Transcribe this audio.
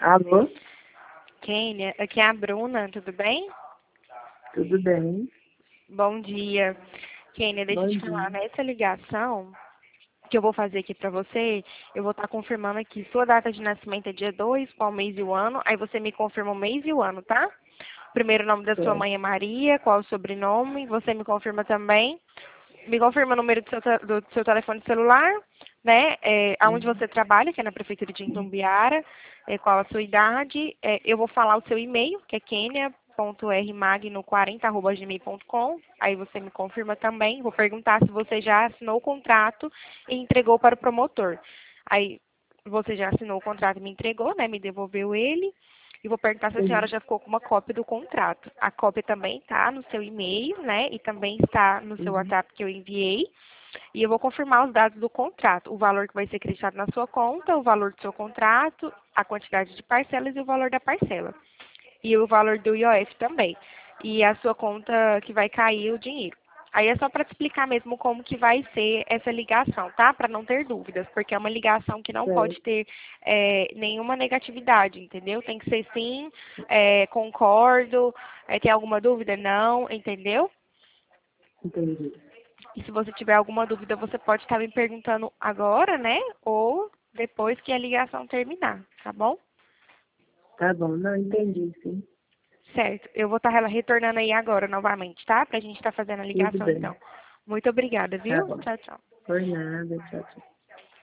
Alô? Kênia, aqui é a Bruna, tudo bem? Tudo bem? Bom dia. Kênia, deixa eu Bom te dia. falar, nessa ligação que eu vou fazer aqui pra você, eu vou estar confirmando aqui, sua data de nascimento é dia 2, qual mês e o ano, aí você me confirma o mês e o ano, tá? O primeiro nome da sua Certo. mãe é Maria, qual o sobrenome, você me confirma também. Me confirma o número do seu telefone celular, né? Aonde você trabalha, que é na Prefeitura de Itumbiara, qual a sua idade. Eu vou falar o seu e-mail, que é kenia.rmagno40@gmail.com. Aí você me confirma também. Vou perguntar se você já assinou o contrato e entregou para o promotor. Aí você já assinou o contrato e me entregou, né? Me devolveu ele. E vou perguntar se a senhora Sim. já ficou com uma cópia do contrato. A cópia também está no seu e-mail, né? E também está no seu Uhum. WhatsApp que eu enviei. E eu vou confirmar os dados do contrato. O valor que vai ser acreditado na sua conta, o valor do seu contrato, a quantidade de parcelas e o valor da parcela. E o valor do IOF também. E a sua conta que vai cair o dinheiro. Aí é só para te explicar mesmo como que vai ser essa ligação, tá? Para não ter dúvidas, porque é uma ligação que não pode Certo. ter nenhuma negatividade, entendeu? Tem que ser sim, concordo, tem alguma dúvida? Não, entendeu? Entendi. E se você tiver alguma dúvida, você pode estar me perguntando agora, né? Ou depois que a ligação terminar, tá bom? Tá bom. Não, entendi, sim. Certo. Eu vou estar retornando aí agora novamente, tá? Pra gente estar fazendo a Tudo ligação bem. então. Muito obrigada, Tá viu? bom. Tchau, tchau. Por nada. Tchau, tchau.